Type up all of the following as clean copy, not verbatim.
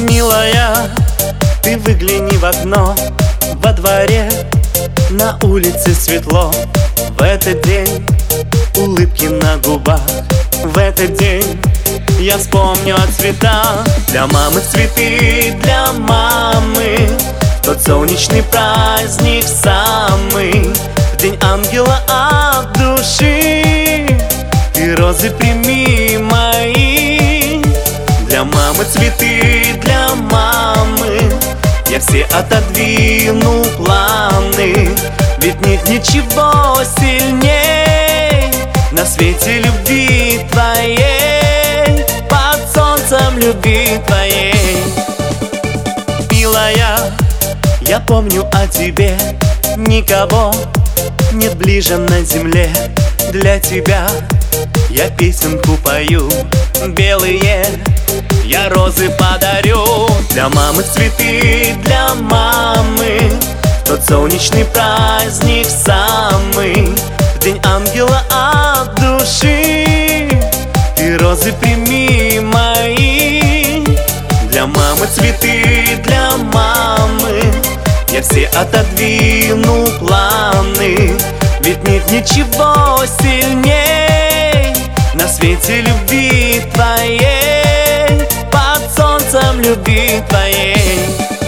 Милая, ты выгляни в окно. Во дворе, на улице светло. В этот день улыбки на губах. В этот день я вспомню о цветах. Для мамы цветы, для мамы. В тот солнечный праздник самый, в день ангела от души. Ты розы прими мои. Для мамы цветы, для мамы. Я все отодвину планы, ведь нет ничего сильней на свете любви твоей, под солнцем любви твоей. Милая, я помню о тебе, никого нет ближе на земле. Для тебя я песенку пою, белые я розы подарю. Для мамы цветы, для мамы. В тот солнечный праздник самый, в день ангела от души. Ты розы прими мои. Для мамы цветы, для мамы. Я все отодвину планы, ведь нет ничего сильней на свете любви твоей, под солнцем любви твоей.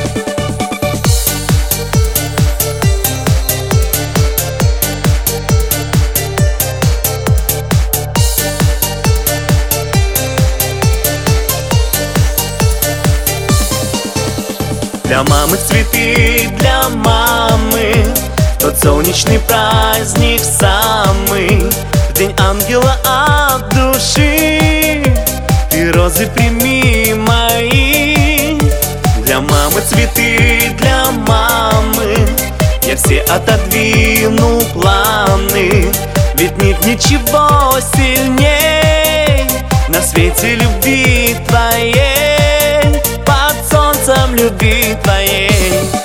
Для мамы цветы, для мамы. В тот солнечный праздник самый, в день ангела от души. Ты розы прими мои. Для мамы цветы, для мамы. Я все отодвину планы, ведь нет ничего сильней на свете любви твоей, под солнцем любви твоей.